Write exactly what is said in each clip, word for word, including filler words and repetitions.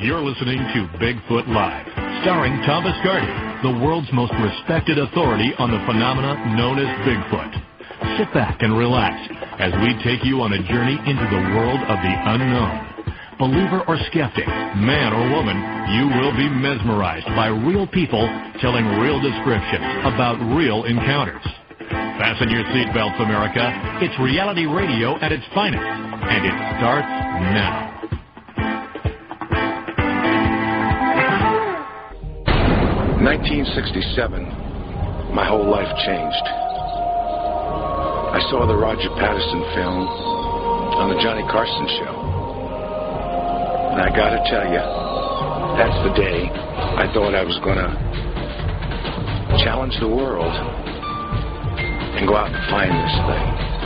You're listening to Bigfoot Live, starring Tom Biscardi, the world's most respected authority on the phenomena known as Bigfoot. Sit back and relax as we take you on a journey into the world of the unknown. Believer or skeptic, man or woman, you will be mesmerized by real people telling real descriptions about real encounters. Fasten your seatbelts, America. It's reality radio at its finest, and it starts now. nineteen sixty-seven, my whole life changed. I saw the Roger Patterson film on the Johnny Carson show. And I gotta tell you, that's the day I thought I was gonna challenge the world and go out and find this thing.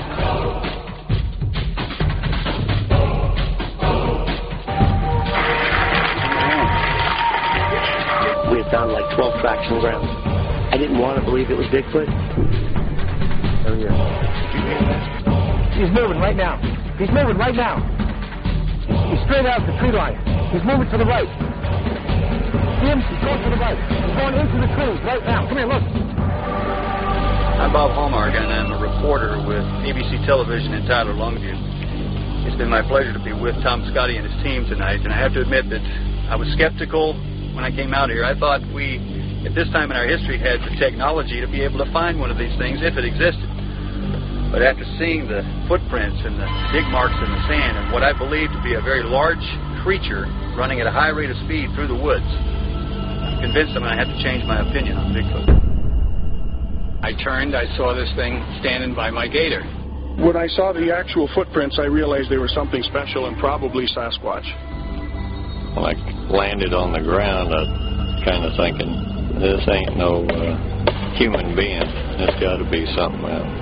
We had found like twelve tracks on the ground. I didn't want to believe it was Bigfoot. Oh, yeah. He's moving right now. He's moving right now. He's straight out the tree line. He's moving to the right. See him? He's going to the right. He's going into the trees right now. Come here, look. I'm Bob Hallmark, and I'm a reporter with A B C Television in Tyler, Longview. It's been my pleasure to be with Tom Biscardi and his team tonight, and I have to admit that I was skeptical when I came out here. I thought we, at this time in our history, had the technology to be able to find one of these things if it existed. But after seeing the footprints and the dig marks in the sand and what I believe to be a very large creature running at a high rate of speed through the woods, I'm convinced I'm going to have to change my opinion on Bigfoot. I turned, I saw this thing standing by my gator. When I saw the actual footprints, I realized they were something special and probably Sasquatch. When I landed on the ground, I was kind of thinking, this ain't no uh, human being. It's got to be something else.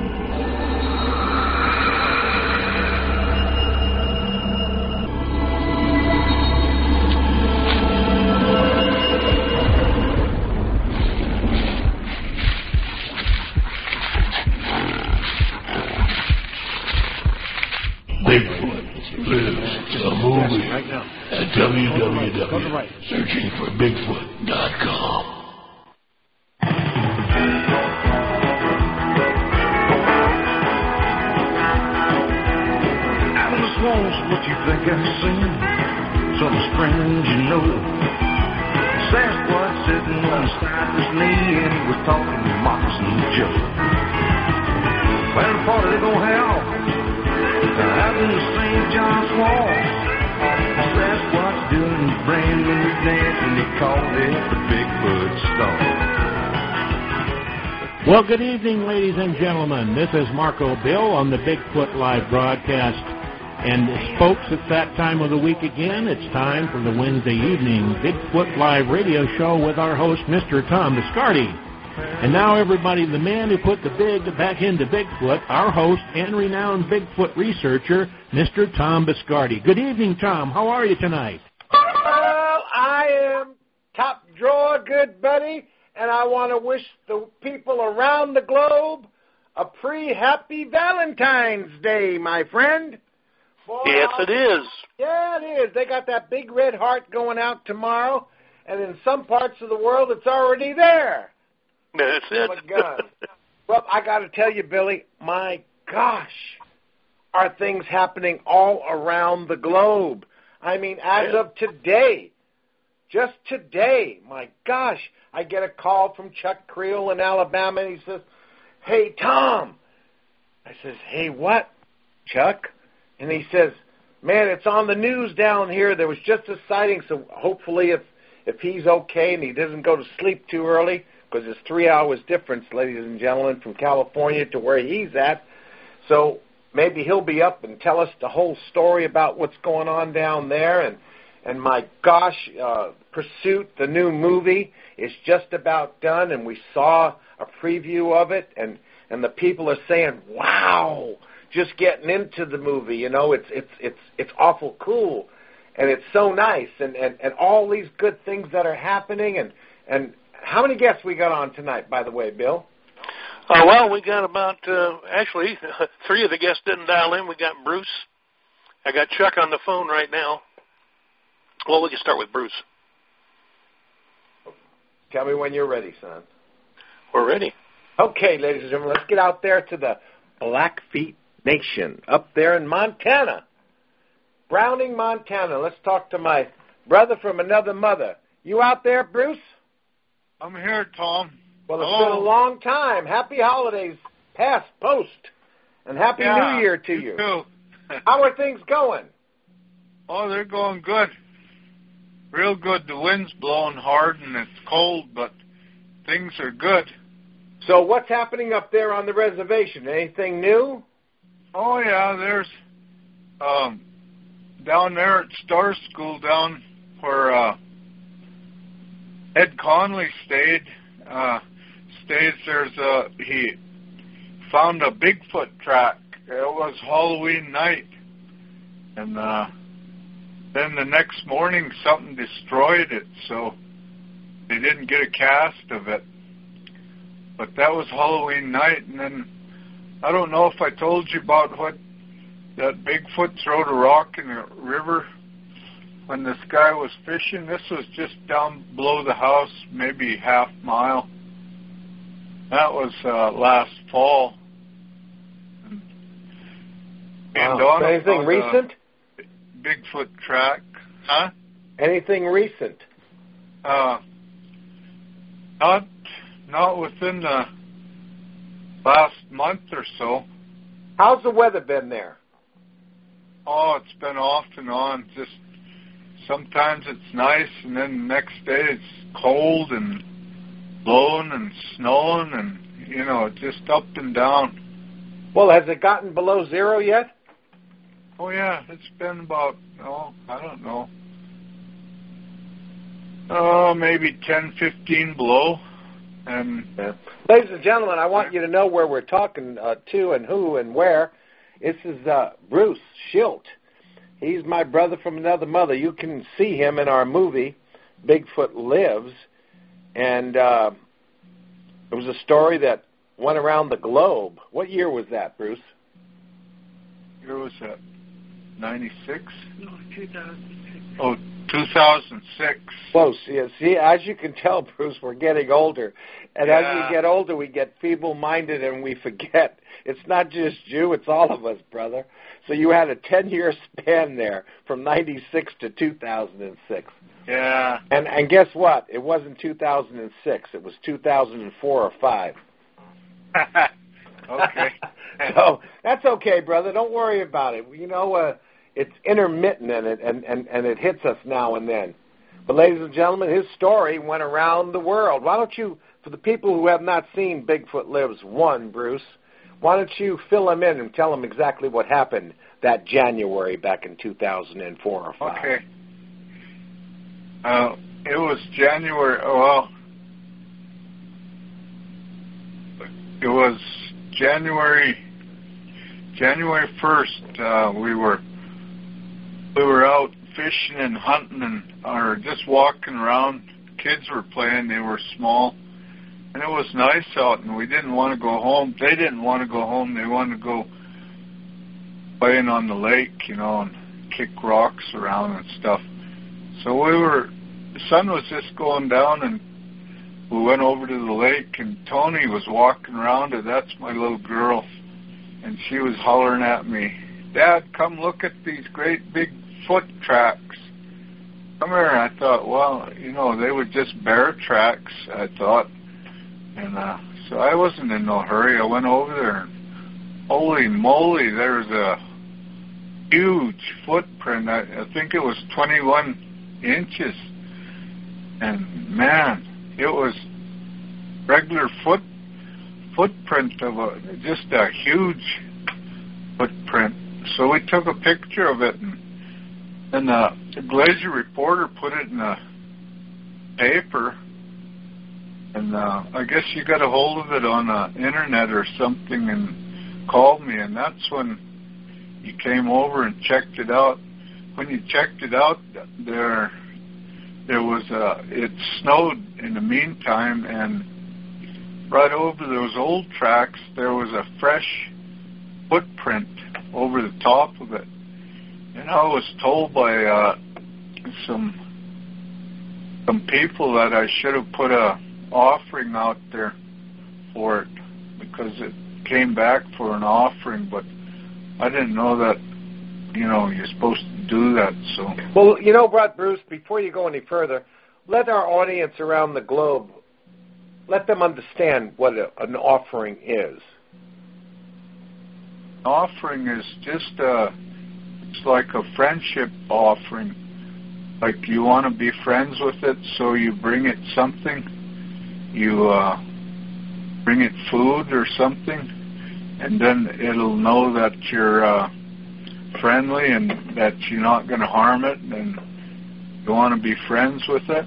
Bigfoot lives, a movie at w w w dot searching for bigfoot dot com. Out in the swamps, what you think I've seen? Something strange, you know. Sasquatch sitting on the side of his knee, and he was talking to Moccasin Joe. Well, the party they gonna have out in the Saint John swamps, Sasquatch doing his brand new dance, and he called it the Bigfoot Stomp. Well, good evening, ladies and gentlemen. This is Marco Bill on the Bigfoot Live broadcast. And folks, it's that time of the week again. It's time for the Wednesday evening Bigfoot Live radio show with our host, Mister Tom Biscardi. And now, everybody, the man who put the big back into Bigfoot, our host and renowned Bigfoot researcher, Mister Tom Biscardi. Good evening, Tom. How are you tonight? Well, I am top drawer, good buddy, and I want to wish the people around the globe a pre-happy Valentine's Day, my friend. Boy, yes, I'll, it is. Yeah, it is. They got that big red heart going out tomorrow, and in some parts of the world, it's already there. That's it. Oh, my God. Well, I got to tell you, Billy, my gosh, are things happening all around the globe. I mean, as yeah. of today, just today, my gosh, I get a call from Chuck Creel in Alabama, and he says, hey, Tom. I says, hey, what, Chuck? And he says, man, it's on the news down here. There was just a sighting, so hopefully if, if he's okay and he doesn't go to sleep too early, because there's three hours difference, ladies and gentlemen, from California to where he's at. So maybe he'll be up and tell us the whole story about what's going on down there. And, and my gosh, uh, Pursuit, the new movie, is just about done, and we saw a preview of it, and, and the people are saying, wow, just getting into the movie. You know, it's it's it's it's awful cool, and it's so nice, and, and, and all these good things that are happening, and, and how many guests we got on tonight, by the way, Bill? Uh, well, we got about, uh, actually, three of the guests didn't dial in. We got Bruce. I got Chuck on the phone right now. Well, we can start with Bruce. Tell me when you're ready, son. We're ready. Okay, ladies and gentlemen, let's get out there to the Blackfeet Nation up there in Montana. Browning, Montana. Let's talk to my brother from another mother. You out there, Bruce? I'm here, Tom. Well, it's Hello. been a long time. Happy holidays, past, post, and Happy yeah, New Year to you. you. Too. How are things going? Oh, they're going good. Real good. The wind's blowing hard and it's cold, but things are good. So what's happening up there on the reservation? Anything new? Oh, yeah, there's um, down there at Star School down where uh, Ed Conley stayed, uh, stays, there's a, he found a Bigfoot track. It was Halloween night. And uh, then the next morning something destroyed it, so they didn't get a cast of it. But that was Halloween night, and then I don't know if I told you about what that Bigfoot threw a rock in the river when this guy was fishing. This was just down below the house, maybe half mile. That was uh, last fall. And Wow. So anything recent? Bigfoot track, huh? Anything recent? Uh, not. Not within the last month or so. How's the weather been there? Oh, it's been off and on. Just sometimes it's nice, and then the next day it's cold and blowing and snowing, and, you know, just up and down. Well, has it gotten below zero yet? Oh, yeah. It's been about, oh, I don't know. Oh, maybe ten, fifteen below. And yeah. Ladies and gentlemen, I want you to know where we're talking uh, to and who and where. This is uh, Bruce Schilt. He's my brother from another mother. You can see him in our movie, Bigfoot Lives. And uh, it was a story that went around the globe. What year was that, Bruce? Year was that? ninety-six? No, two thousand six. Oh, two thousand six. Close. Yeah, see, as you can tell, Bruce, we're getting older. And yeah. as we get older, we get feeble-minded and we forget. It's not just you, it's all of us, brother. So you had a ten-year span there from ninety-six to two thousand six. Yeah. And and guess what? It wasn't two thousand six. It was two thousand four or five. Okay. So that's okay, brother. Don't worry about it. You know, uh, it's intermittent and it and, and, and it hits us now and then. But ladies and gentlemen, his story went around the world. Why don't you, for the people who have not seen Bigfoot Lives one, Bruce, why don't you fill them in and tell them exactly what happened that January back in two thousand four or five? Okay. Uh, it was January, well, it was January, January first, uh, we were, we were out fishing and hunting and, or just walking around. Kids were playing, they were small, and it was nice out, and we didn't want to go home. They didn't want to go home, they wanted to go playing on the lake, you know, and kick rocks around and stuff. So we were, the sun was just going down, and we went over to the lake, and Tony was walking around, and that's my little girl, and she was hollering at me, "Dad, come look at these great big foot tracks. Come here." I thought, well, you know, they were just bear tracks, I thought. And uh, so I wasn't in no hurry. I went over there, and holy moly, there's a huge footprint. I, I think it was twenty-one inches. And, man, it was regular foot footprint of a, just a huge footprint. So we took a picture of it, and And uh, the Glacier Reporter put it in the paper, and uh, I guess you got a hold of it on the internet or something and called me, and that's when you came over and checked it out. When you checked it out, there there was a, it snowed in the meantime, and right over those old tracks, there was a fresh footprint over the top of it. And I was told by uh, some some people that I should have put a offering out there for it, because it came back for an offering, but I didn't know that, you know, you're supposed to do that. So, well, you know, Brother Bruce, before you go any further, let our audience around the globe, let them understand what a, an offering is. An offering is just a, it's like a friendship offering. Like you want to be friends with it, so you bring it something. You uh, bring it food or something, and then it'll know that you're uh, friendly and that you're not going to harm it, and you want to be friends with it.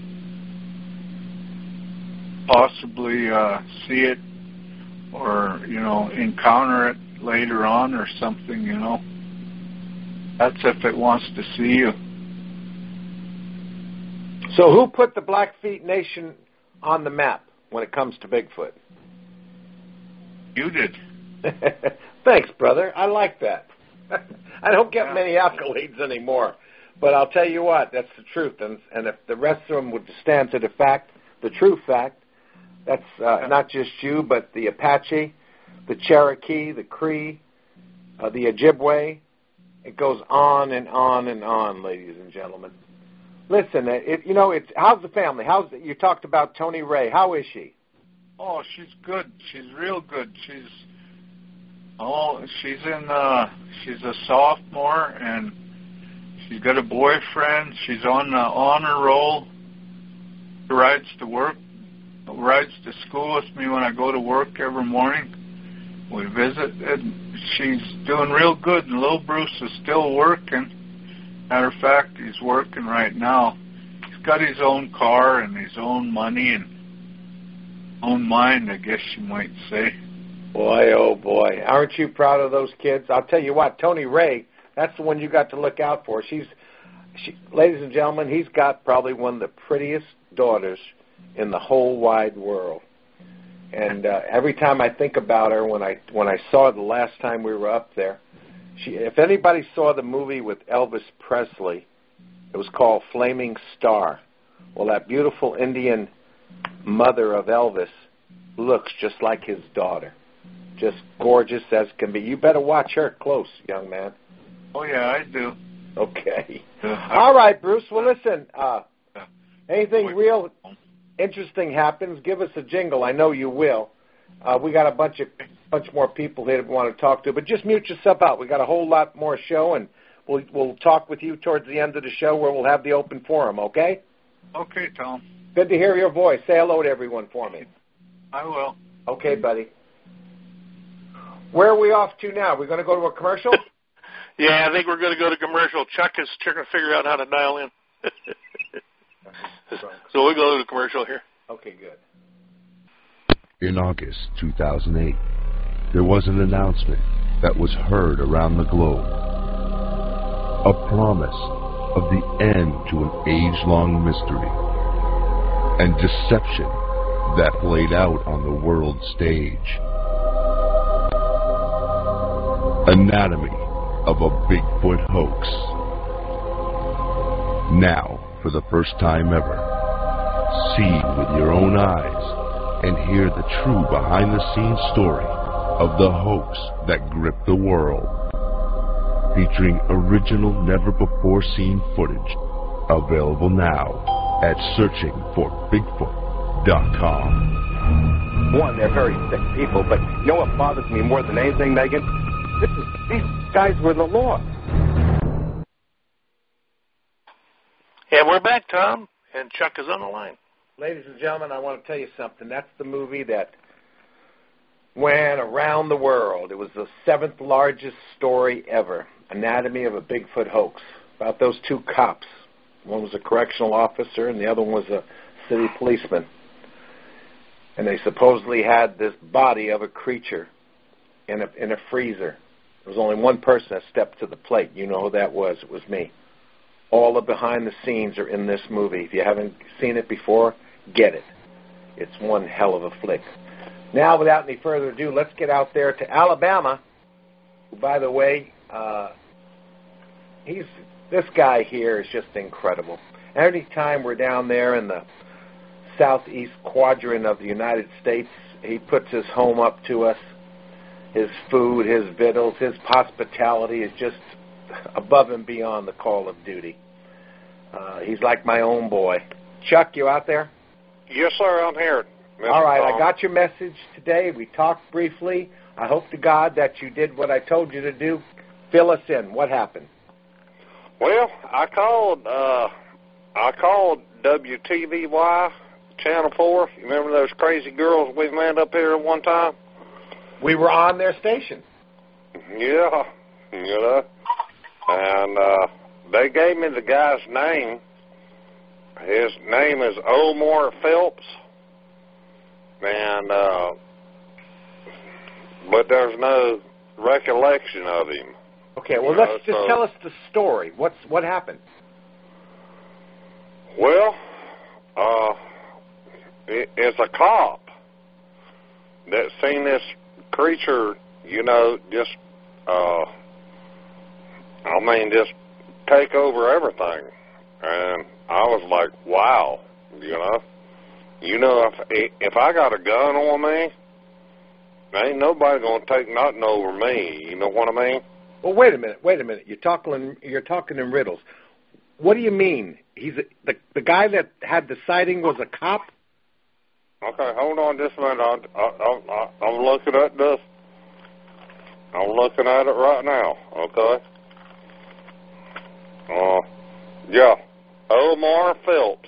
Possibly uh, see it or, you know, encounter it later on or something, you know. That's if it wants to see you. So who put the Blackfeet Nation on the map when it comes to Bigfoot? You did. Thanks, brother. I like that. I don't get many accolades anymore. But I'll tell you what, that's the truth. And, and if the rest of them would stand to the fact, the true fact, that's uh, not just you, but the Apache, the Cherokee, the Cree, uh, the Ojibwe. It goes on and on and on, ladies and gentlemen. Listen, it, you know, it's how's the family? How's the, you talked about Tony Ray? How is she? Oh, she's good. She's real good. She's oh, she's in. Uh, she's a sophomore, and she's got a boyfriend. She's on the honor roll. She rides to work, rides to school with me when I go to work every morning. We visit, and she's doing real good. And little Bruce is still working. Matter of fact, he's working right now. He's got his own car and his own money and own mind, I guess you might say. Boy, oh boy. Aren't you proud of those kids? I'll tell you what, Tony Ray, that's the one you got to look out for. She's, she, ladies and gentlemen, he's got probably one of the prettiest daughters in the whole wide world. And uh, every time I think about her, when I when I saw her the last time we were up there, She, if anybody saw the movie with Elvis Presley, it was called Flaming Star. Well, that beautiful Indian mother of Elvis looks just like his daughter. Just gorgeous as can be. You better watch her close, young man. Oh, yeah, I do. Okay. All right, Bruce. Well, listen, uh, anything real interesting happens, give us a jingle. I know you will. Uh, we got a bunch of bunch more people here that we want to talk to, but just mute yourself out. We got a whole lot more show, and we'll we'll talk with you towards the end of the show where we'll have the open forum. Okay? Okay, Tom. Good to hear your voice. Say hello to everyone for me. I will. Okay, buddy. Where are we off to now? We're going to go to a commercial? Yeah, I think we're going to go to commercial. Chuck is trying to figure out how to dial in. So we'll go to the commercial here. Okay, good. In August two thousand eight, there was an announcement that was heard around the globe. A promise of the end to an age-long mystery and deception that played out on the world stage. Anatomy of a Bigfoot hoax. Now, for the first time ever, see with your own eyes and hear the true behind-the-scenes story of the hoax that gripped the world. Featuring original, never-before-seen footage. Available now at searching for bigfoot dot com. One, they're very sick people, but you know what bothers me more than anything, Megan? This is, these guys were the law. And we're back, Tom, and Chuck is on the line. Ladies and gentlemen, I want to tell you something. That's the movie that went around the world. It was the seventh largest story ever, Anatomy of a Bigfoot Hoax, about those two cops. One was a correctional officer and the other one was a city policeman. And they supposedly had this body of a creature in a, in a freezer. There was only one person that stepped to the plate. You know who that was. It was me. All the behind the scenes are in this movie. If you haven't seen it before, get it. It's one hell of a flick. Now, without any further ado, let's get out there to Alabama. Who, by the way, uh, he's This guy here is just incredible. Every time we're down there in the southeast quadrant of the United States, he puts his home up to us. His food, his victuals, his hospitality is just above and beyond the call of duty. Uh, he's like my own boy. Chuck, you out there? Yes, sir, I'm here. Mister All right, Tom. I got your message today. We talked briefly. I hope to God that you did what I told you to do. Fill us in. What happened? Well, I called. Uh, I called W T V Y Channel Four. You remember those crazy girls we met up here at one time? We were on their station. Yeah, you know, and uh, they gave me the guy's name. His name is Omar Phelps, and uh, but there's no recollection of him. Okay, well, you let's know, just so, tell us the story. What's what happened? Well, uh, it, it's a cop that seen this creature, you know, just, uh, I mean, just take over everything. And I was like, wow, you know. You know, if if I got a gun on me, ain't nobody going to take nothing over me. You know what I mean? Well, wait a minute, wait a minute. You're talking, you're talking in riddles. What do you mean? He's a, the the guy that had the sighting was a cop? Okay, hold on just a minute. I, I, I, I'm looking at this. I'm looking at it right now. Okay. Uh, yeah, Omar Phelps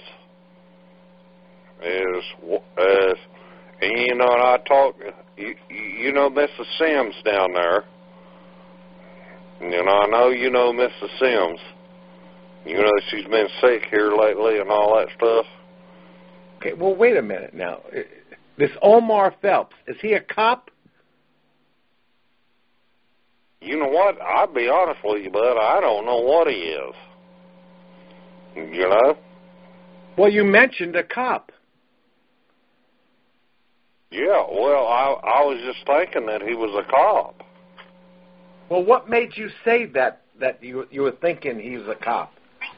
is is, and you know, and I talked. You, you know, Missus Sims down there. You know, I know you know Missus Sims. You know, she's been sick here lately and all that stuff. Okay, well, wait a minute now. This Omar Phelps, is he a cop? You know what? I'll be honest with you, bud. I don't know what he is. You know? Well, you mentioned a cop. Yeah, well, I, I was just thinking that he was a cop. Well, what made you say that, that you, you were thinking he was a cop?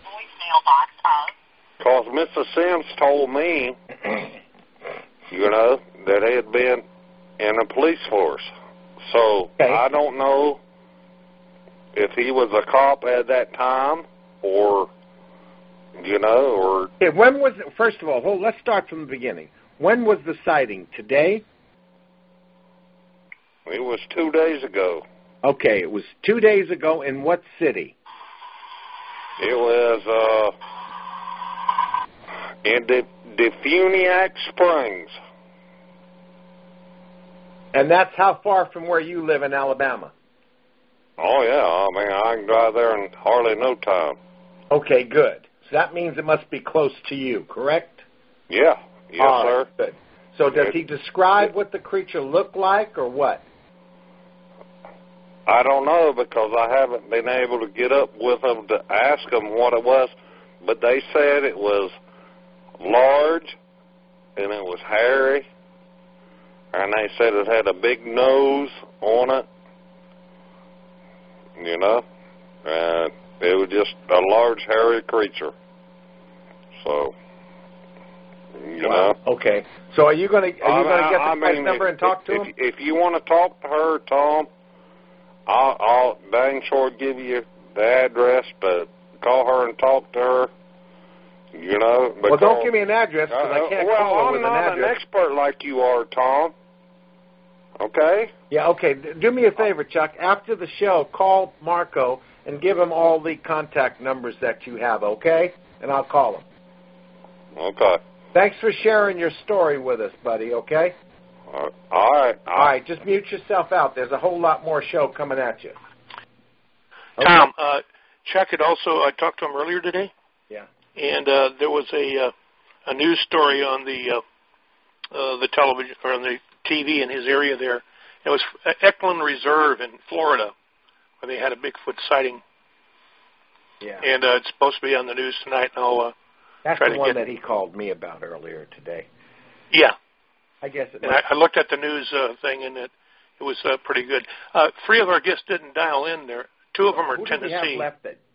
Because Missus Sims told me, you know, that he had been in the police force. So okay. I don't know if he was a cop at that time or, you know, or... Okay, when was it, first of all, hold, let's start from the beginning. When was the sighting? Today? It was two days ago. Okay, it was two days ago. In what city? It was uh, in De- Defuniak Springs. And that's how far from where you live in Alabama? Oh, yeah. I mean, I can drive there in hardly no time. Okay, good. So that means it must be close to you, correct? Yeah. Yes, All sir. Right, good. So does he describe what the creature looked like or what? I don't know because I haven't been able to get up with them to ask them what it was, but they said it was large and it was hairy, and they said it had a big nose on it, you know, and it was just a large, hairy creature. So, you wow. know. Okay. So are you going to are you going to get the I guy's mean, number if, and talk if, to him? If, if you want to talk to her, Tom, I'll, I'll dang sure give you the address to call her and talk to her. You know. Well, don't give me an address because I can't well, call her I'm with not an address. an expert like you are, Tom. Okay? Yeah, okay. Do me a favor, Chuck. After the show, call Marco and give him all the contact numbers that you have, okay? And I'll call him. Okay. Thanks for sharing your story with us, buddy, okay? All right. All right, just mute yourself out. There's a whole lot more show coming at you. Okay. Tom, uh, Chuck had also, I talked to him earlier today. Yeah. And uh, there was a uh, a news story on the uh, uh, the television or on the T V in his area there. It was Eklund Reserve in Florida where they had a Bigfoot sighting. Yeah. And uh, it's supposed to be on the news tonight. And I'll uh, That's try the to one get... that he called me about earlier today. Yeah. I guess it. And I, I looked at the news uh, thing, and it it was uh, pretty good. Uh, three of our guests didn't dial in there. Two of them are Who Tennessee. Who do we have left that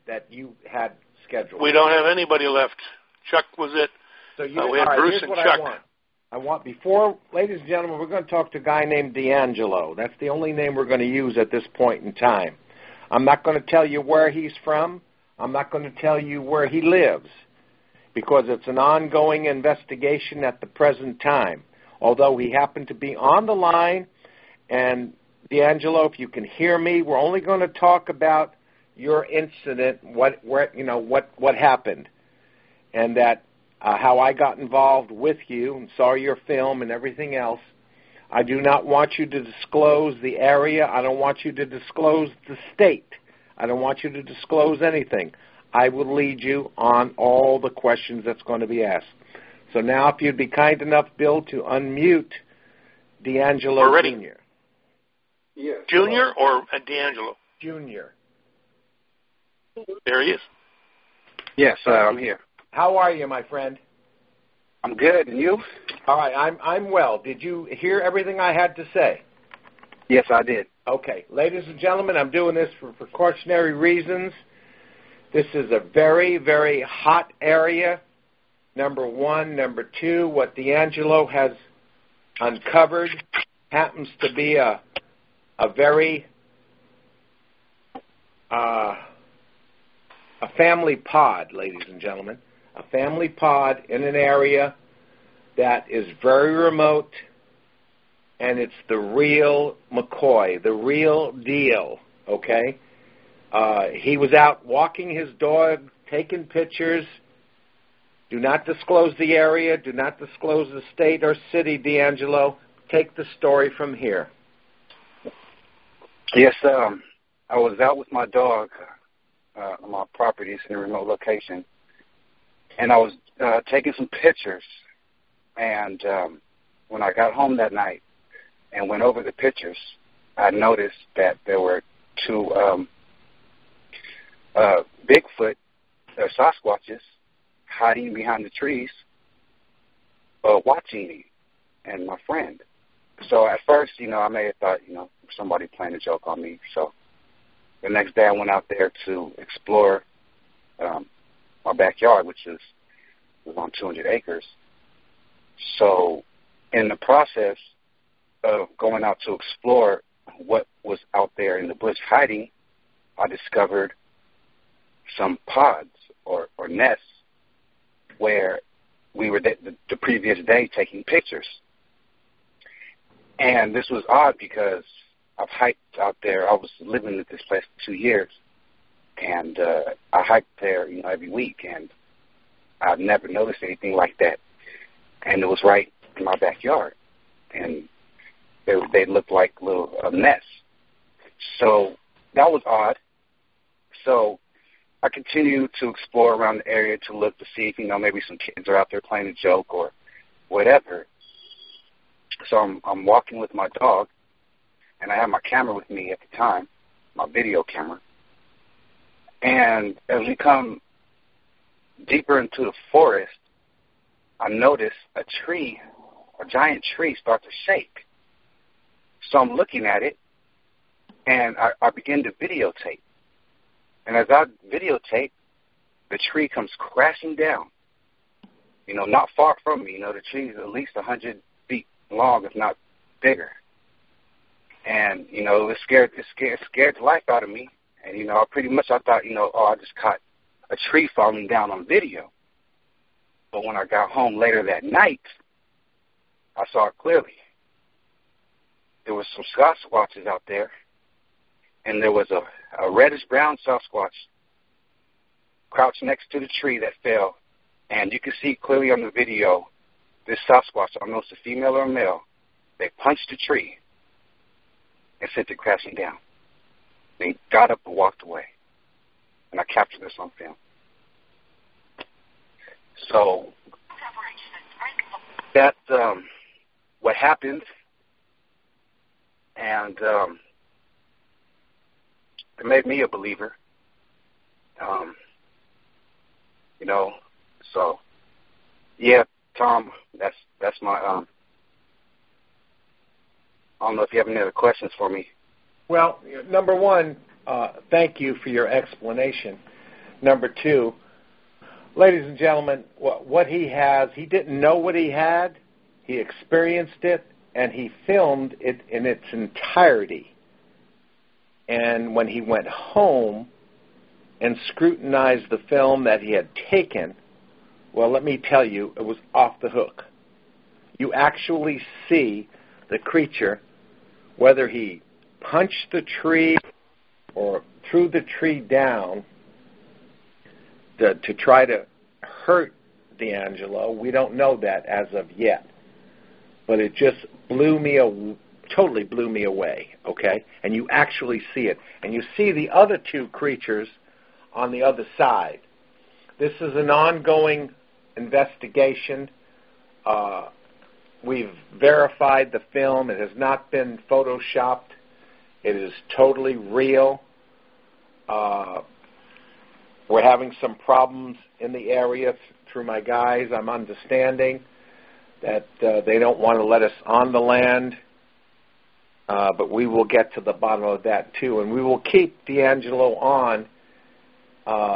that you had scheduled? We don't have anybody left. Chuck was it. So you, uh, we had all right, Bruce here's and what Chuck. I want. I want, before, ladies and gentlemen, we're going to talk to a guy named D'Angelo. That's the only name we're going to use at this point in time. I'm not going to tell you where he's from. I'm not going to tell you where he lives, because it's an ongoing investigation at the present time. Although he happened to be on the line, and D'Angelo, if you can hear me, we're only going to talk about your incident, what, where, you know, what, what happened, and that uh, how I got involved with you and saw your film and everything else. I do not want you to disclose the area. I don't want you to disclose the state. I don't want you to disclose anything. I will lead you on all the questions that's going to be asked. So now if you'd be kind enough, Bill, to unmute D'Angelo Junior Yes. Junior or uh, D'Angelo? Junior. There he is. Yes, uh, I'm here. How are you, my friend? I'm good, and you? All right, I'm I'm well. Did you hear everything I had to say? Yes, I did. Okay. Ladies and gentlemen, I'm doing this for precautionary reasons. This is a very, very hot area, number one. Number two, what D'Angelo has uncovered happens to be a a very uh, a family pod, ladies and gentlemen, a family pod in an area that is very remote, and it's the real McCoy, the real deal, okay? Uh, he was out walking his dog, taking pictures. Do not disclose the area. Do not disclose the state or city, D'Angelo. Take the story from here. Yes, um, I was out with my dog uh, on my properties in a remote location, and I was uh, taking some pictures. And um, when I got home that night and went over the pictures, I noticed that there were two um, uh, Bigfoot or Sasquatches hiding behind the trees, uh, watching me and my friend. So at first, you know, I may have thought, you know, somebody playing a joke on me. So the next day I went out there to explore um, my backyard, which is was on two hundred acres. So in the process of going out to explore what was out there in the bush hiding, I discovered some pods or, or nests where we were the, the, the previous day taking pictures. And this was odd because I've hiked out there. I was living at this place for two years, and uh, I hiked there, you know, every week, and I've never noticed anything like that. And it was right in my backyard, and they they looked like little uh, nests. So that was odd. So I continued to explore around the area to look to see if, you know, maybe some kids are out there playing a joke or whatever. So I'm, I'm walking with my dog, and I have my camera with me at the time, my video camera. And as we come deeper into the forest, I notice a tree, a giant tree, start to shake. So I'm looking at it, and I, I begin to videotape. And as I videotape, the tree comes crashing down, you know, not far from me. You know, the tree is at least one hundred feet long, if not bigger. And, you know, it scared, it scared, it scared the life out of me. And, you know, I pretty much I thought, you know, oh, I just caught a tree falling down on video. But when I got home later that night, I saw it clearly. There was some Sasquatches out there, and there was a, a reddish-brown Sasquatch crouched next to the tree that fell. And you can see clearly on the video, this Sasquatch, I don't know if it's a female or a male, they punched the tree and sent it crashing down. They got up and walked away. And I captured this on film. So that's um, what happened, and um, it made me a believer. Um, you know, so yeah, Tom, that's that's my. Um, I don't know if you have any other questions for me. Well, number one, uh, thank you for your explanation. Number two, ladies and gentlemen, what, what he has, he didn't know what he had. He experienced it, and he filmed it in its entirety. And when he went home and scrutinized the film that he had taken, well, let me tell you, it was off the hook. You actually see the creature, whether he punched the tree or threw the tree down to, to try to hurt D'Angelo. We don't know that as of yet. But it just blew me, a, totally blew me away, okay? And you actually see it. And you see the other two creatures on the other side. This is an ongoing investigation. Uh, we've verified the film. It has not been photoshopped. It is totally real. Uh, we're having some problems in the area through my guys. I'm understanding that uh, they don't want to let us on the land, uh, but we will get to the bottom of that too, and we will keep D'Angelo on uh,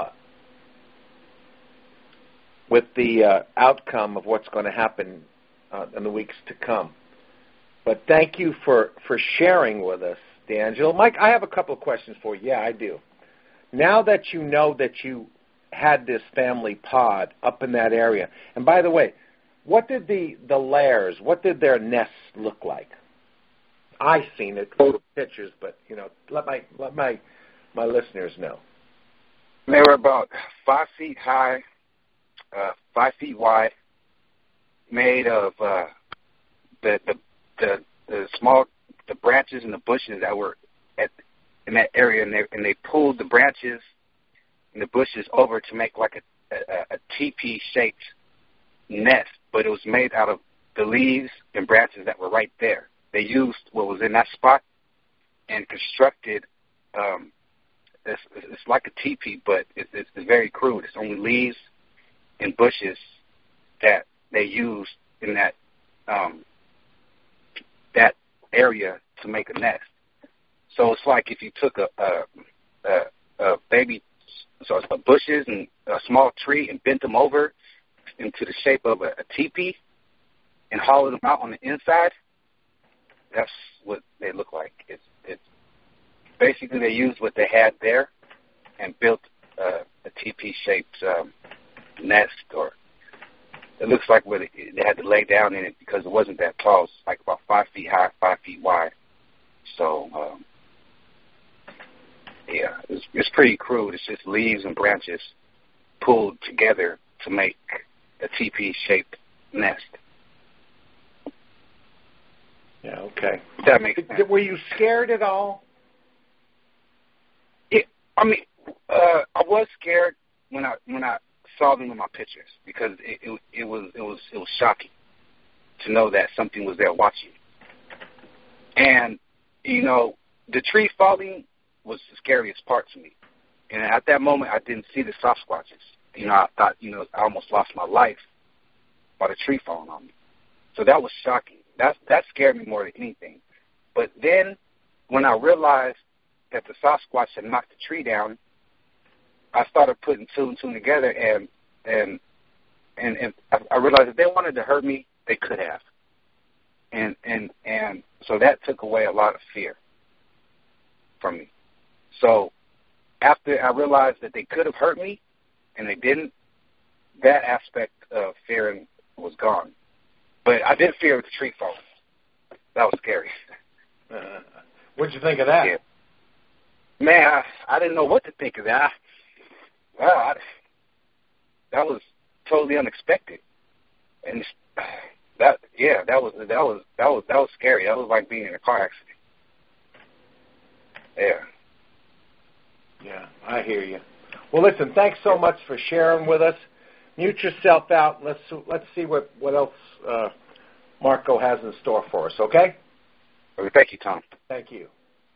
with the uh, outcome of what's going to happen uh, in the weeks to come. But thank you for, for sharing with us, D'Angelo. Mike, I have a couple of questions for you. Yeah, I do. Now that you know that you had this family pod up in that area, and by the way, what did the, the lairs, what did their nests look like? I seen it, photo pictures, but you know, let my let my my listeners know. They were about five feet high, uh, five feet wide, made of uh, the, the the the small the branches and the bushes that were at in that area, and they and they pulled the branches and the bushes over to make like a a, a teepee shaped nest, but it was made out of the leaves and branches that were right there. They used what was in that spot and constructed. Um, it's, it's like a teepee, but it's, it's very crude. It's only leaves and bushes that they used in that um, that area to make a nest. So it's like if you took a, a, a, a baby, so it's bushes and a small tree and bent them over into the shape of a, a teepee and hollowed them out on the inside. That's what they look like. It's, it's basically they used what they had there and built uh, a teepee-shaped um, nest, or it looks like where they, they had to lay down in it because it wasn't that tall. It's like about five feet high, five feet wide. So, um, yeah, it's, it's pretty crude. It's just leaves and branches pulled together to make a teepee-shaped nest. Yeah, okay. That makes sense. Were you scared at all? Yeah, I mean, uh, I was scared when I when I saw them in my pictures because it, it, it was it was it was shocking to know that something was there watching. And you know, the tree falling was the scariest part to me. And at that moment, I didn't see the Sasquatches. You know, I thought, you know, I almost lost my life by the tree falling on me. So that was shocking. That, that scared me more than anything. But then when I realized that the Sasquatch had knocked the tree down, I started putting two and two together, and and and, and I realized if they wanted to hurt me, they could have. And, and, and so that took away a lot of fear from me. So after I realized that they could have hurt me, and they didn't, that aspect of fearing was gone. But I did fear the tree falling. That was scary. Uh, what'd you think of that? Yeah. Man, I, I didn't know what to think of that. Well, I, that was totally unexpected, and that yeah, that was that was that was that was scary. That was like being in a car accident. Yeah. Yeah, I hear you. Well, listen, thanks so much for sharing with us. Mute yourself out. Let's let's see what what else uh, Marco has in store for us. Okay? Okay. Thank you, Tom. Thank you.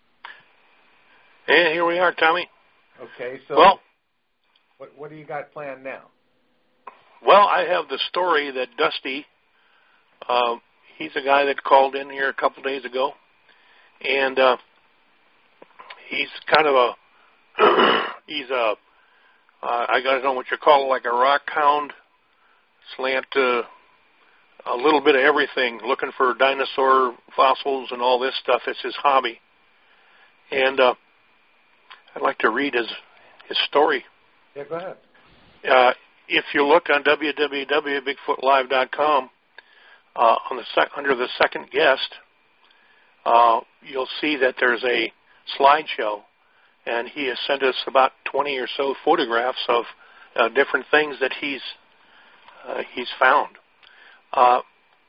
And here we are, Tommy. Okay. So, well, what what do you got planned now? Well, I have the story that Dusty. Uh, he's a guy that called in here a couple days ago, and uh, he's kind of a he's a Uh, I got to know what you call it, like a rock hound, slant uh, a little bit of everything, looking for dinosaur fossils and all this stuff. It's his hobby. And uh, I'd like to read his his story. Yeah, go ahead. Uh, if you look on w w w dot bigfoot live dot com, uh, on the sec- under the second guest, uh, you'll see that there's a slideshow, and he has sent us about twenty or so photographs of uh, different things that he's uh, he's found. Uh,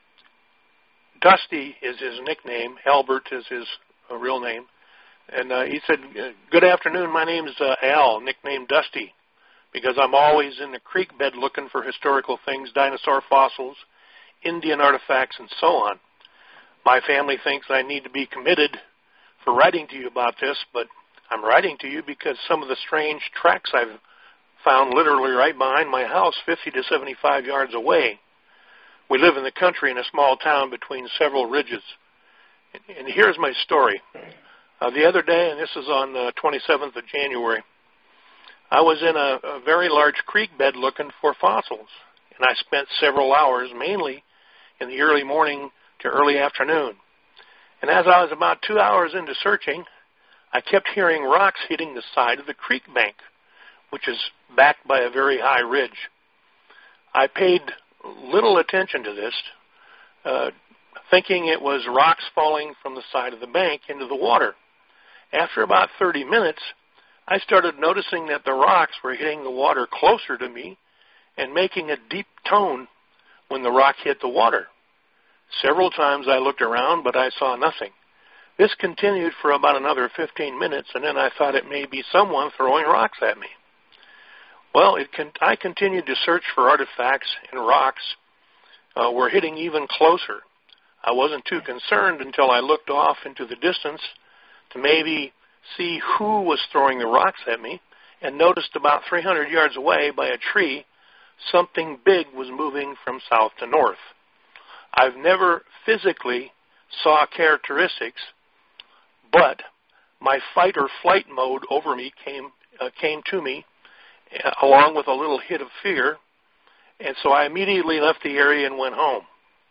Dusty is his nickname. Albert is his uh, real name. And uh, he said, "Good afternoon, my name's uh, Al, nicknamed Dusty, because I'm always in the creek bed looking for historical things, dinosaur fossils, Indian artifacts, and so on. My family thinks I need to be committed for writing to you about this, but I'm writing to you because some of the strange tracks I've found literally right behind my house, fifty to seventy-five yards away. We live in the country in a small town between several ridges. And, and here's my story. Uh, the other day, and this is on the twenty-seventh of January, I was in a, a very large creek bed looking for fossils, and I spent several hours, mainly in the early morning to early afternoon. And as I was about two hours into searching, I kept hearing rocks hitting the side of the creek bank, which is backed by a very high ridge. I paid little attention to this, uh, thinking it was rocks falling from the side of the bank into the water. After about thirty minutes, I started noticing that the rocks were hitting the water closer to me and making a deep tone when the rock hit the water. Several times I looked around, but I saw nothing. This continued for about another fifteen minutes, and then I thought it may be someone throwing rocks at me. Well, it con- I continued to search for artifacts, and rocks uh, were hitting even closer. I wasn't too concerned until I looked off into the distance to maybe see who was throwing the rocks at me, and noticed about three hundred yards away by a tree, something big was moving from south to north. I've never physically saw characteristics, but my fight or flight mode over me came uh, came to me, uh, along with a little hit of fear, and so I immediately left the area and went home.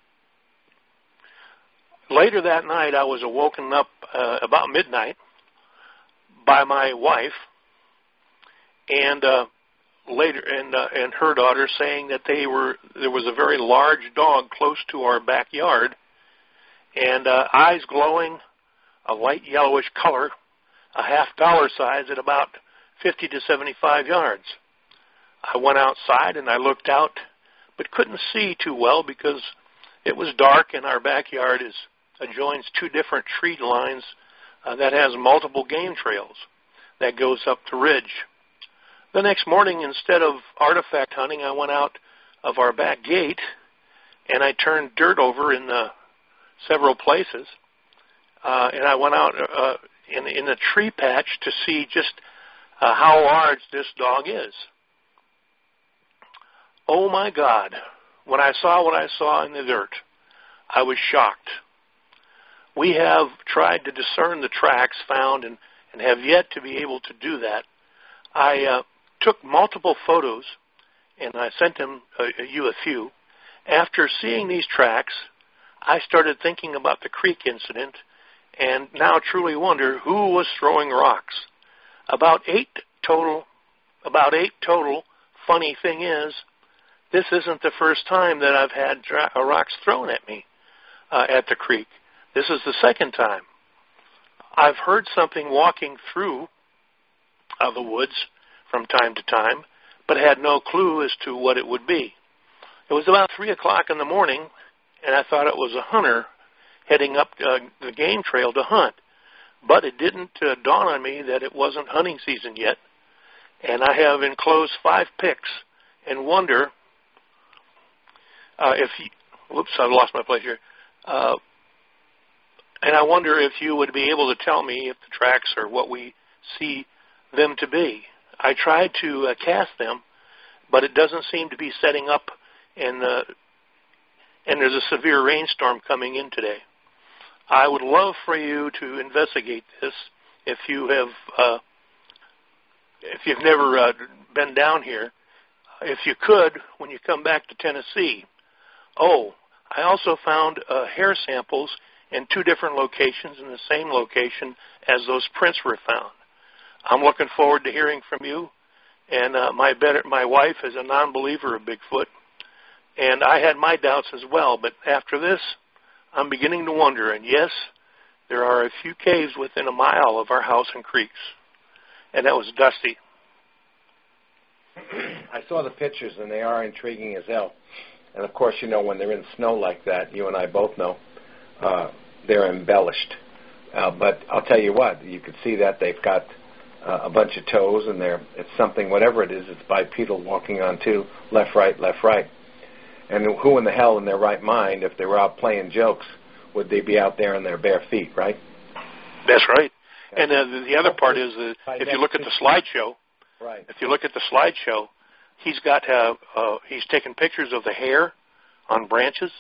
Later that night, I was awoken up uh, about midnight by my wife and uh, later and uh, and her daughter saying that they were there was a very large dog close to our backyard, and uh, eyes glowing, a light yellowish color, a half dollar size at about fifty to seventy-five yards. I went outside and I looked out, but couldn't see too well because it was dark and our backyard is adjoins two different tree lines uh, that has multiple game trails that goes up the ridge. The next morning, instead of artifact hunting, I went out of our back gate and I turned dirt over in the several places, uh, and I went out uh, in, in the tree patch to see just uh, how large this dog is. Oh my God, when I saw what I saw in the dirt, I was shocked. We have tried to discern the tracks found and, and have yet to be able to do that. I uh, took multiple photos, and I sent them uh, you a few. After seeing these tracks, I started thinking about the creek incident and now truly wonder who was throwing rocks. About eight total, about eight total. Funny thing is, this isn't the first time that I've had dra- rocks thrown at me uh, at the creek. This is the second time. I've heard something walking through uh, the woods from time to time, but had no clue as to what it would be. It was about three o'clock in the morning, and I thought it was a hunter heading up uh, the game trail to hunt. But it didn't uh, dawn on me that it wasn't hunting season yet, and I have enclosed five pics and wonder uh, if you, whoops, I lost my place here. Uh, And I wonder if you would be able to tell me if the tracks are what we see them to be. I tried to uh, cast them, but it doesn't seem to be setting up, and, uh, and there's a severe rainstorm coming in today. I would love for you to investigate this if you have, uh, if you've never uh, been down here, if you could, when you come back to Tennessee. Oh, I also found uh, hair samples in two different locations in the same location as those prints were found. I'm looking forward to hearing from you. And uh, my better, my wife is a non-believer of Bigfoot, and I had my doubts as well. But after this, I'm beginning to wonder. And yes, there are a few caves within a mile of our house and creeks, and that was Dusty. I saw the pictures, and they are intriguing as hell. And, of course, you know, when they're in snow like that, you and I both know, uh, they're embellished. Uh, but I'll tell you what, you could see that they've got uh, a bunch of toes, and they're, it's something, whatever it is, it's bipedal, walking on two, left, right, left, right. And who in the hell in their right mind, if they were out playing jokes, would they be out there in their bare feet, right? That's right. And uh, the, the other part is that if you look at the slideshow, right. if you look at the slideshow, he's got uh, uh, he's taken pictures of the hair on branches.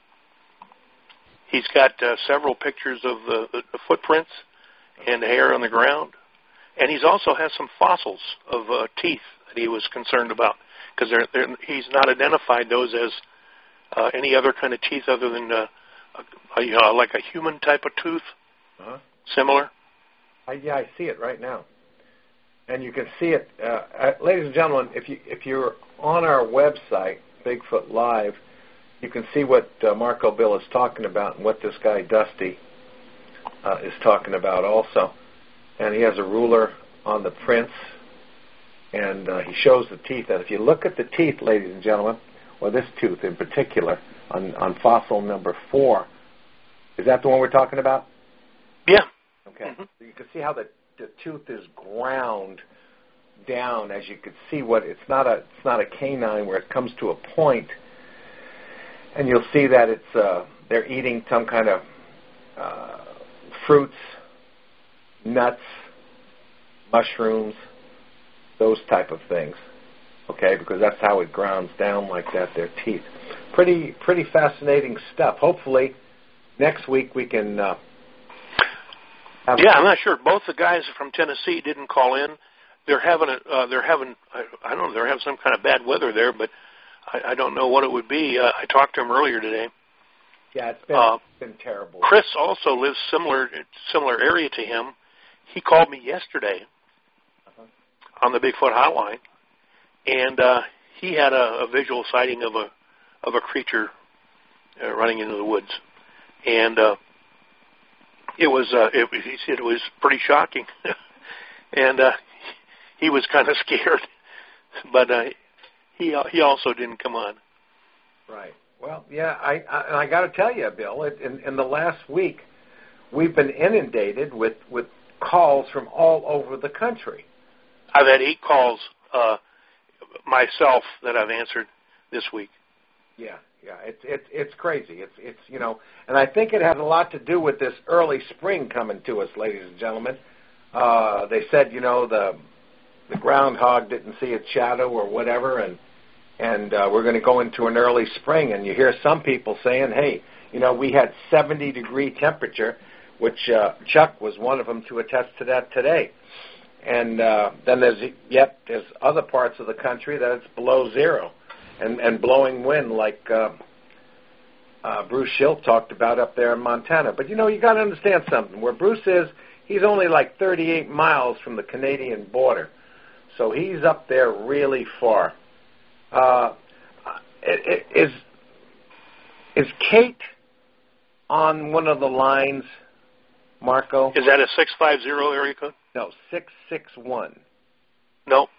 He's got uh, several pictures of the, the, the footprints and the hair on the ground, and he's also has some fossils of uh, teeth that he was concerned about because they're, they're, he's not identified those as uh, any other kind of teeth other than uh, a, a, uh, like a human type of tooth, uh-huh. similar. I, yeah, I see it right now. And you can see it, uh, uh, ladies and gentlemen, if, you, if you're on our website, Bigfoot Live, you can see what uh, Marco Bill is talking about and what this guy Dusty uh, is talking about also. And he has a ruler on the prints, and uh, he shows the teeth. And if you look at the teeth, ladies and gentlemen, or this tooth in particular, on, on fossil number four, is that the one we're talking about? Yeah. Okay. Mm-hmm. So you can see how the, the tooth is ground down, as you can see what it's not a it's not a canine where it comes to a point, and you'll see that it's uh, they're eating some kind of uh, fruits, nuts, mushrooms, those type of things. Okay, because that's how it grounds down like that. Their teeth, pretty pretty fascinating stuff. Hopefully, next week we can. Uh, Yeah, I'm not sure. Both the guys from Tennessee didn't call in. They're having a, uh, they're having, I, I don't know, they're having some kind of bad weather there, but I, I don't know what it would be. Uh, I talked to him earlier today. Yeah, it's been, uh, it's been terrible. Chris also lives similar similar area to him. He called me yesterday uh-huh. on the Bigfoot hotline, and uh, he had a, a visual sighting of a of a creature uh, running into the woods, and. Uh, It was, uh, it, he said it was pretty shocking, and uh, he was kind of scared, but uh, he he also didn't come on. Right. Well, yeah, I I, I got to tell you, Bill, in, in the last week, we've been inundated with, with calls from all over the country. I've had eight calls uh, myself that I've answered this week. Yeah. Yeah, it's it's it's crazy. It's it's you know, and I think it has a lot to do with this early spring coming to us, ladies and gentlemen. Uh, they said you know the the groundhog didn't see its shadow or whatever, and and uh, we're going to go into an early spring. And you hear some people saying, hey, you know, we had seventy degree temperature, which uh, Chuck was one of them to attest to that today. And uh, then there's yet there's other parts of the country that it's below zero. And, and blowing wind like uh, uh, Bruce Schilt talked about up there in Montana. But, you know, you got to understand something. Where Bruce is, he's only like thirty-eight miles from the Canadian border. So he's up there really far. Uh, it, it, is, is Kate on one of the lines, Marco? Is that a six five zero area code? No, six six one. No.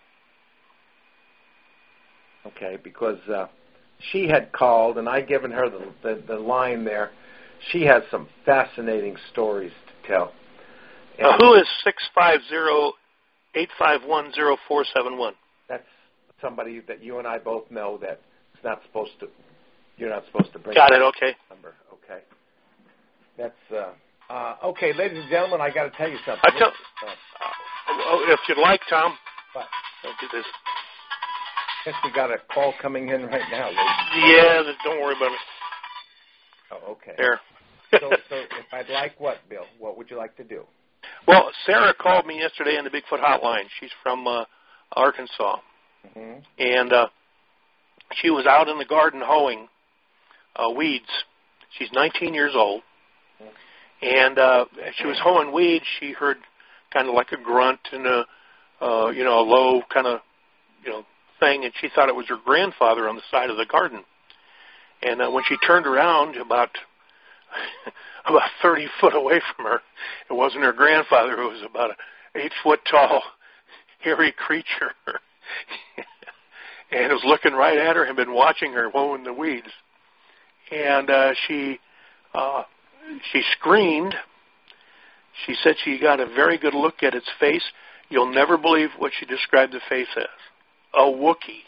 Okay, because uh, she had called, and I'd given her the, the, the line there. She has some fascinating stories to tell. Uh, who is six five zero, eight five one, zero four seven one? That's somebody that you and I both know that it's not supposed to, you're not supposed to bring Got it, okay. Number. Okay. That's, uh, uh, okay, ladies and gentlemen, I got to tell you something. I tell, uh, if you'd like, Tom, what? I'll do this. I guess we got a call coming in right now, ladies. Yeah, don't worry about it. Oh, okay. There. so, so if I'd like what, Bill? What would you like to do? Well, Sarah called me yesterday on the Bigfoot hotline. She's from uh, Arkansas. Mm-hmm. And uh, she was out in the garden hoeing uh, weeds. She's nineteen years old. And uh, as she was hoeing weeds, she heard kind of like a grunt and a, uh, you know, a low kind of, you know, thing, and she thought it was her grandfather on the side of the garden. And uh, when she turned around, about about thirty foot away from her, it wasn't her grandfather. It was about an eight foot tall, hairy creature, and it was looking right at her and been watching her hoeing the weeds. And uh, she uh, she screamed. She said she got a very good look at its face. You'll never believe what she described the face as. A Wookiee.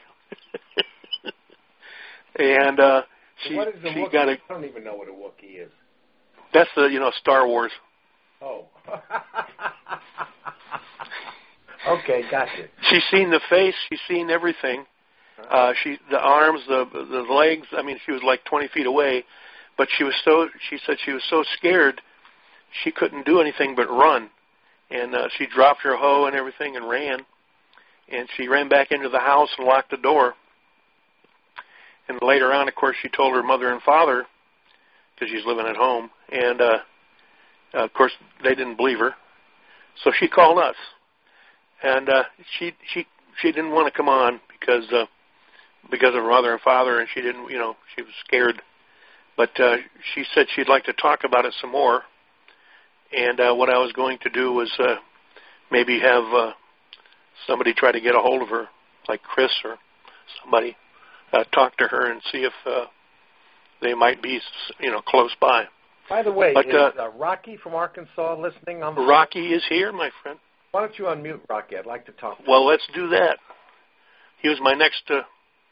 And uh, she, what is a she Wookiee? got a... I don't even know what a Wookiee is. That's the, you know, Star Wars. Oh. Okay, gotcha. She's seen the face. She's seen everything. Uh, she, the arms, the the legs. I mean, she was like twenty feet away, but she was so. She said she was so scared, she couldn't do anything but run, and uh, she dropped her hoe and everything and ran, and she ran back into the house and locked the door. And later on, of course, she told her mother and father because she's living at home, and uh, uh, of course they didn't believe her, so she called us, and uh, she she she didn't want to come on because. Uh, because of her mother and father, and she didn't, you know, she was scared. But uh, she said she'd like to talk about it some more. And uh, what I was going to do was uh, maybe have uh, somebody try to get a hold of her, like Chris or somebody, uh, talk to her and see if uh, they might be, you know, close by. By the way, but, is uh, uh, Rocky from Arkansas listening on the Rocky is here, my friend. Why don't you unmute Rocky? I'd like to talk to him. Well, let's do that. He was my next... Uh,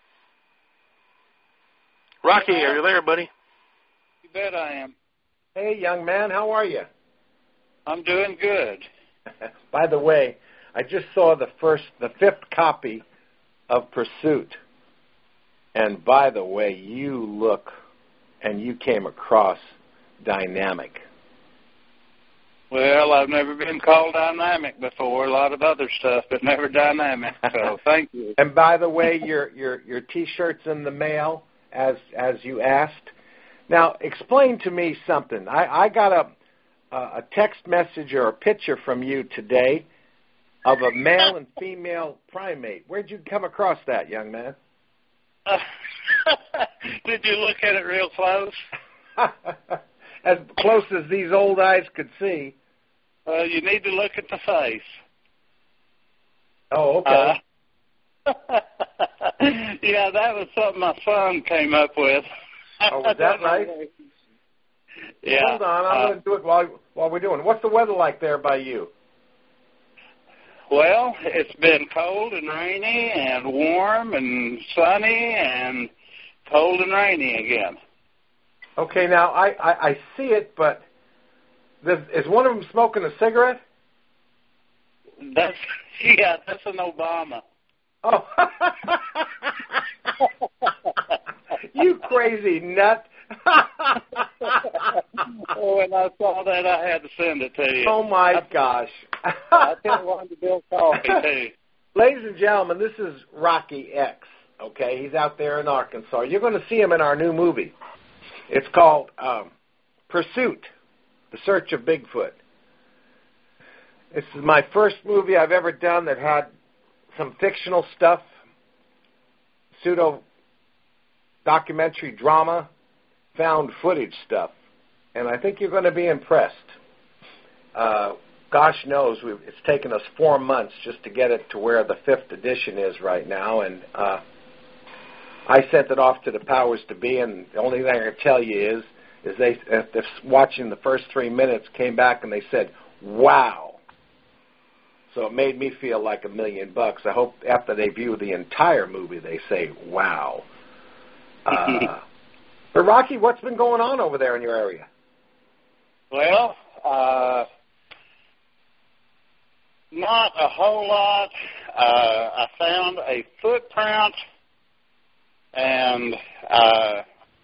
Rocky, are you there, buddy? You bet I am. Hey, young man, how are you? I'm doing good. By the way, I just saw the first, the fifth copy of Pursuit. And by the way, you look and you came across dynamic. Well, I've never been called dynamic before. A lot of other stuff, but never dynamic. So thank you. And by the way, your your your T-shirt's in the mail. As as you asked. Now, explain to me something. I, I got a a text message or a picture from you today of a male and female primate. Where'd you come across that, young man? Uh, did you look at it real close? As close as these old eyes could see. Well, you need to look at the face. Oh, okay. Uh, yeah, that was something my son came up with. Oh, was that right? Yeah. Hold on, I'm uh, going to do it while while we're doing it. What's the weather like there by you? Well, it's been cold and rainy and warm and sunny and cold and rainy again. Okay, now I, I, I see it, but this, is one of them smoking a cigarette? That's yeah, that's an Obama. Oh, you crazy nut. When I saw that, I had to send it to you. Oh, my I, gosh. I think one to Bill Coffee, too. Ladies and gentlemen, this is Rocky X, okay? He's out there in Arkansas. You're going to see him in our new movie. It's called um, Pursuit, The Search of Bigfoot. This is my first movie I've ever done that had some fictional stuff, pseudo-documentary drama, found footage stuff, and I think you're going to be impressed. Uh, gosh knows, we've, it's taken us four months just to get it to where the fifth edition is right now, and uh, I sent it off to the powers to be, and the only thing I can tell you is, is they, after watching the first three minutes, came back and they said, wow. So it made me feel like a million bucks. I hope after they view the entire movie, they say, wow. Uh, but, Rocky, what's been going on over there in your area? Well, uh, not a whole lot. Uh, I found a footprint, and uh,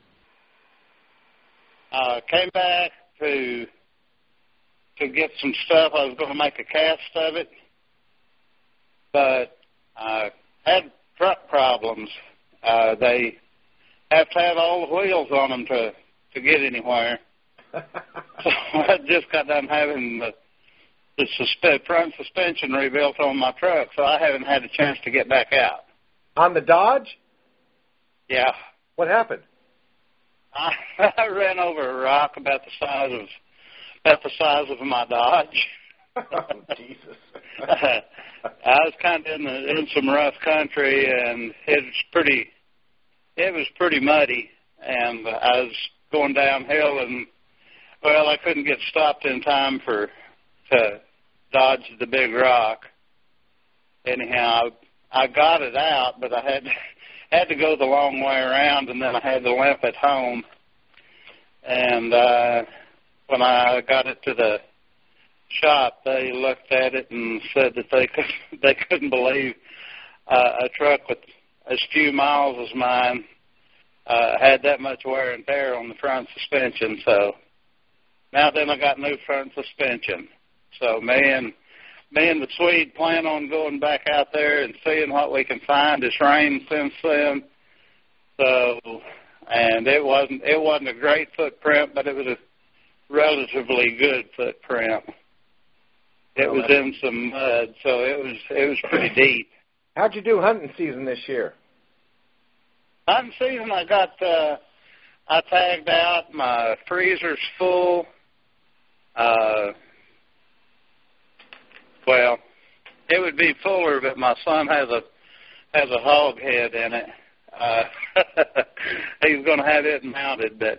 uh, came back to to get some stuff. I was going to make a cast of it, but I had truck problems. Uh, they have to have all the wheels on them to, to get anywhere. So I just got done having the, the suspe- front suspension rebuilt on my truck, so I haven't had a chance to get back out. On the Dodge? Yeah. What happened? I, I ran over a rock about the size of about the size of my Dodge. Oh, Jesus. I was kind of in, the, in some rough country, and it was pretty it was pretty muddy, and I was going downhill, and well, I couldn't get stopped in time for to dodge the big rock. Anyhow, I, I got it out, but I had had to go the long way around, and then I had to limp it home. And uh, when I got it to the shop, they looked at it and said that they could, they couldn't believe uh, a truck with as few miles as mine uh, had that much wear and tear on the front suspension. So now then I got new front suspension. So me and me and the Swede plan on going back out there and seeing what we can find. It's rained since then. So, and it wasn't it wasn't a great footprint, but it was a relatively good footprint. It was in some mud, so it was it was pretty deep. How'd you do hunting season this year? Hunting season, I got uh, I tagged out. My freezer's full. Uh, well, it would be fuller, but my son has a has a hog head in it. Uh, he's going to have it mounted, but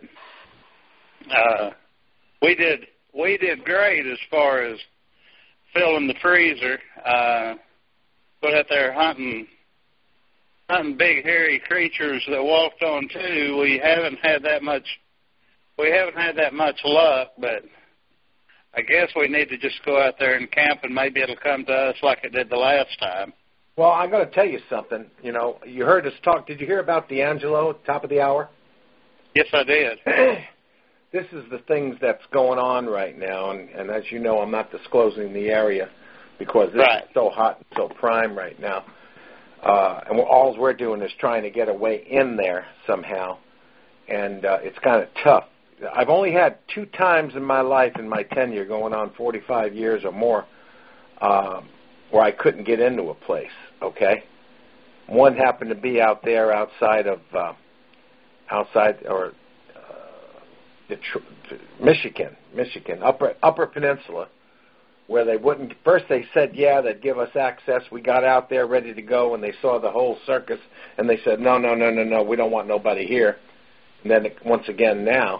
uh, we did we did great as far as filling the freezer. Uh, but out there hunting hunting big hairy creatures that walked on too, we haven't had that much. We haven't had that much luck, but I guess we need to just go out there and camp, and maybe it'll come to us like it did the last time. Well, I'm going to tell you something. You know, you heard us talk. Did you hear about D'Angelo at the top of the hour? Yes, I did. This is the things that's going on right now, and, and as you know, I'm not disclosing the area because this right. is so hot and so prime right now. Uh, and we're, all we're doing is trying to get a way in there somehow, and uh, it's kind of tough. I've only had two times in my life, in my tenure, going on forty-five years or more, um, where I couldn't get into a place, okay? One happened to be out there outside of, uh, outside, or uh, Detroit, Michigan, Michigan, upper, upper peninsula, where they wouldn't, first they said, yeah, they'd give us access. We got out there ready to go, and they saw the whole circus, and they said, no, no, no, no, no, we don't want nobody here. And then once again now,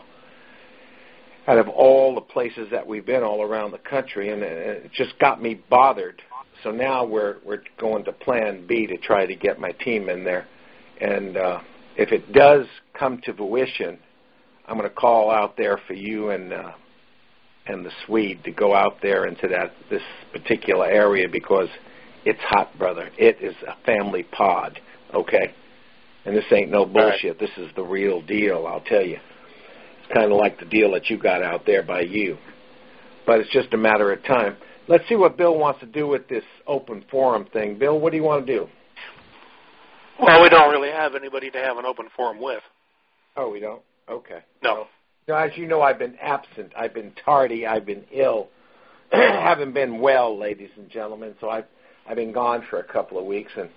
out of all the places that we've been all around the country, and it just got me bothered. So now we're we're going to Plan B to try to get my team in there. And uh, if it does come to fruition, I'm going to call out there for you and uh, and the Swede to go out there into that this particular area because it's hot, brother. It is a family pod, okay? And this ain't no bullshit. This is the real deal, I'll tell you. It's kind of like the deal that you got out there by you. But it's just a matter of time. Let's see what Bill wants to do with this open forum thing. Bill, what do you want to do? Well, we don't really have anybody to have an open forum with. Oh, we don't? Okay. No. Now, as you know, I've been absent. I've been tardy. I've been ill. Haven't been well, ladies and gentlemen. So I've, I've been gone for a couple of weeks. And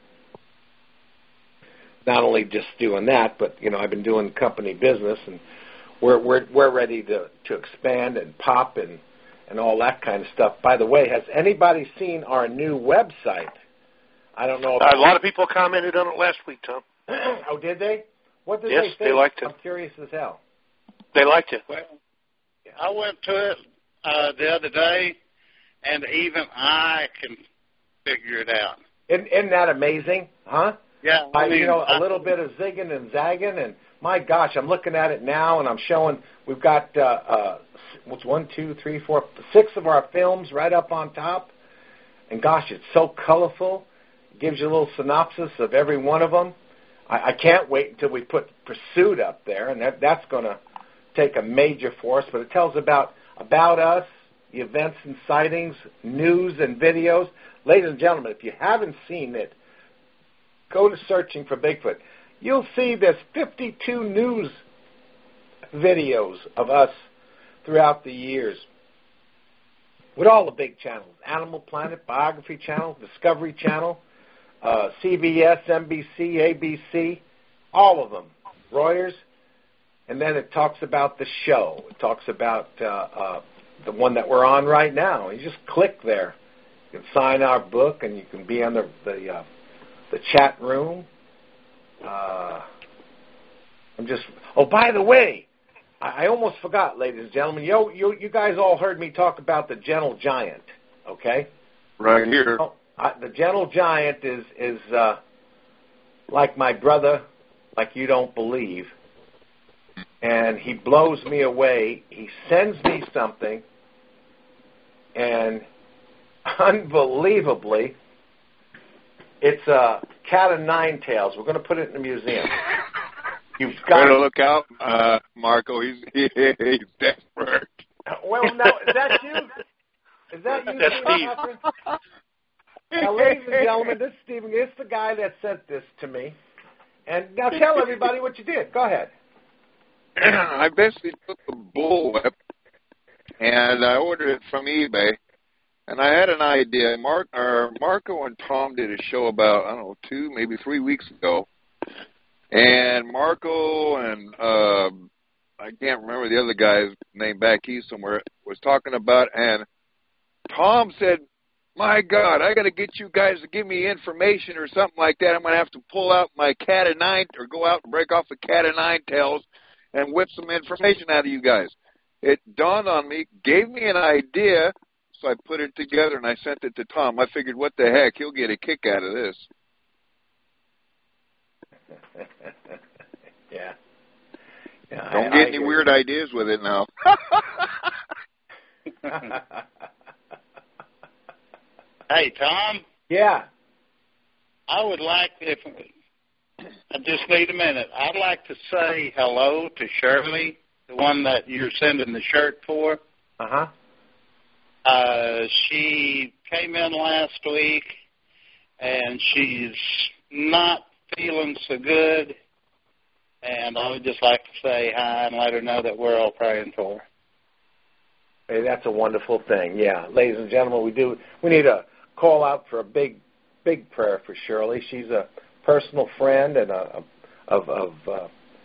not only just doing that, but, you know, I've been doing company business. And we're, we're, we're ready to, to expand and pop and and all that kind of stuff. By the way, has anybody seen our new website? I don't know. Uh, a lot of people commented on it last week, Tom. Oh, did they? What did yes, they say? They liked it. I'm curious as hell. They liked it. Well, I went to it uh, the other day, and even I can figure it out. Isn't, isn't that amazing? Huh? Yeah. I, I mean, you know, a I, little bit of zigging and zagging, and my gosh, I'm looking at it now, and I'm showing we've got uh, uh, what's one, two, three, four, six of our films right up on top. And gosh, it's so colorful. It gives you a little synopsis of every one of them. I, I can't wait until we put Pursuit up there, and that, that's going to take a major force. But it tells about about us, the events and sightings, news and videos. Ladies and gentlemen, if you haven't seen it, go to Searching for Bigfoot. You'll see there's fifty-two news videos of us throughout the years with all the big channels, Animal Planet, Biography Channel, Discovery Channel, uh, C B S, N B C, A B C, all of them, Reuters, and then it talks about the show. It talks about uh, uh, the one that we're on right now. You just click there. You can sign our book, and you can be on the the, uh, the chat room. Uh, I'm just. Oh, by the way, I, I almost forgot, ladies and gentlemen. You, you you guys all heard me talk about the Gentle Giant, okay? Right here. Oh, I, the Gentle Giant is is uh, like my brother, like you don't believe, and he blows me away. He sends me something, and unbelievably, it's a cat of nine tails. We're going to put it in the museum. You've got to look out, uh, Marco. He's he's desperate. Well, now is that you? Is that you? That's Steve. Now, ladies and gentlemen, this is Stephen. This is the guy that sent this to me. And now tell everybody what you did. Go ahead. I basically took the bullwhip and I ordered it from eBay. And I had an idea. Mark, or Marco and Tom did a show about, I don't know, two, maybe three weeks ago. And Marco and uh, I can't remember the other guy's name back east somewhere was talking about, and Tom said, my God, I got to get you guys to give me information or something like that. I'm going to have to pull out my cat of nine or go out and break off the cat of nine tails and whip some information out of you guys. It dawned on me, gave me an idea, so I put it together and I sent it to Tom. I figured, what the heck, he'll get a kick out of this. yeah. yeah. Don't I, get I any weird ideas with it now. Hey, Tom? Yeah. I would like, if I just need a minute, I'd like to say hello to Shirley, the one that you're sending the shirt for. Uh-huh. Uh, she came in last week, and she's not feeling so good, and I would just like to say hi and let her know that we're all praying for her. Hey, that's a wonderful thing. Yeah, ladies and gentlemen, we do. We need a call out for a big, big prayer for Shirley. She's a personal friend and a, of of uh,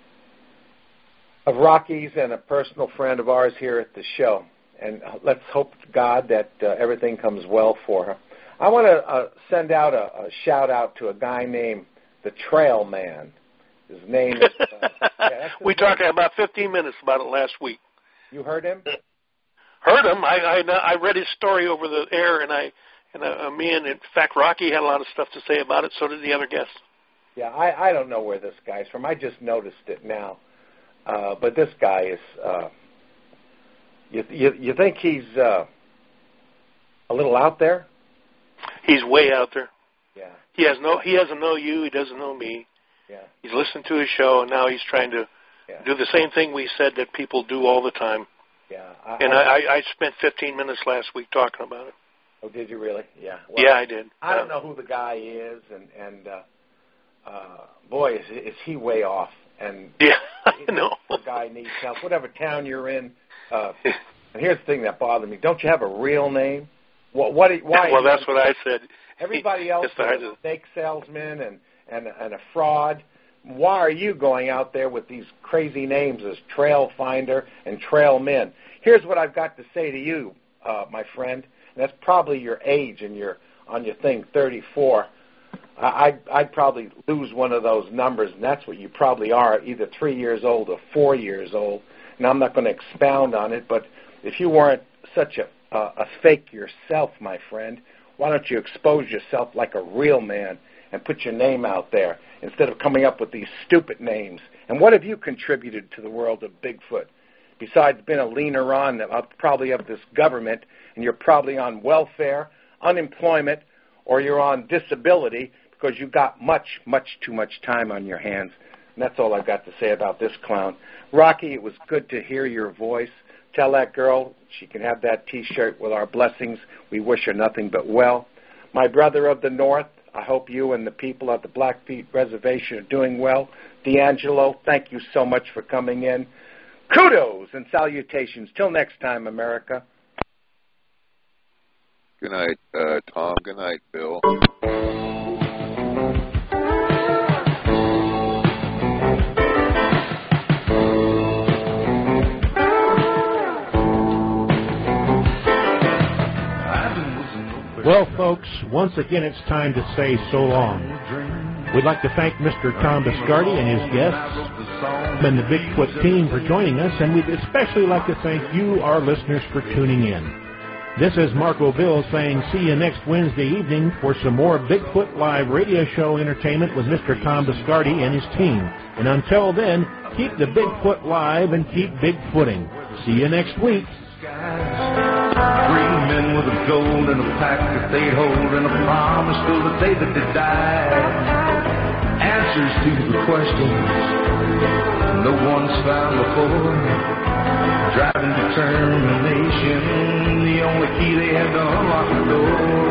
of Rocky's and a personal friend of ours here at the show. And let's hope to God that uh, everything comes well for her. I want to uh, send out a, a shout out to a guy named the Trail Man. His name is. Uh, yeah, we talked about fifteen minutes about it last week. You heard him? Heard him. I I, I read his story over the air, and I and uh, me and in fact Rocky had a lot of stuff to say about it. So did the other guests. Yeah, I I don't know where this guy's from. I just noticed it now, uh, but this guy is. Uh, you you you think he's uh, a little out there? He's way out there. Yeah. He has no. He doesn't know you. He doesn't know me. Yeah. He's listened to his show, and now he's trying to yeah. do the same thing we said that people do all the time. Yeah. I, and I, I, I spent fifteen minutes last week talking about it. Oh, did you really? Yeah. Well, yeah, I did. I don't know who the guy is, and and uh, uh, boy, is is he way off. And yeah, I know. The guy needs help. Whatever town you're in. Uh, and here's the thing that bothered me: don't you have a real name? What? What? Why? Well, that's what I said. Everybody else is a snake salesman and, and and a fraud. Why are you going out there with these crazy names as Trail Finder and Trail Men? Here's what I've got to say to you, uh, my friend. And that's probably your age and your on your thing, thirty-four. Uh, I'd, I'd probably lose one of those numbers, and that's what you probably are, either three years old or four years old. And I'm not going to expound on it, but if you weren't such a uh, a fake yourself, my friend, why don't you expose yourself like a real man and put your name out there instead of coming up with these stupid names? And what have you contributed to the world of Bigfoot? Besides being a leaner on uh, probably of this government, and you're probably on welfare, unemployment, or you're on disability because you've got much, much too much time on your hands. And that's all I've got to say about this clown. Rocky, it was good to hear your voice. Tell that girl she can have that T-shirt with our blessings. We wish her nothing but well. My brother of the North, I hope you and the people at the Blackfeet Reservation are doing well. D'Angelo, thank you so much for coming in. Kudos and salutations. Till next time, America. Good night, uh, Tom. Good night, Bill. Well, folks, once again, it's time to say so long. We'd like to thank Mister Tom Biscardi and his guests and the Bigfoot team for joining us, and we'd especially like to thank you, our listeners, for tuning in. This is Marco Bill saying see you next Wednesday evening for some more Bigfoot Live radio show entertainment with Mister Tom Biscardi and his team. And until then, keep the Bigfoot live and keep Bigfooting. See you next week. Three men with a gold and a pack that they'd hold and a promise till the day that they died. Answers to the questions no one's found before. Driving determination, the only key they had to unlock the door.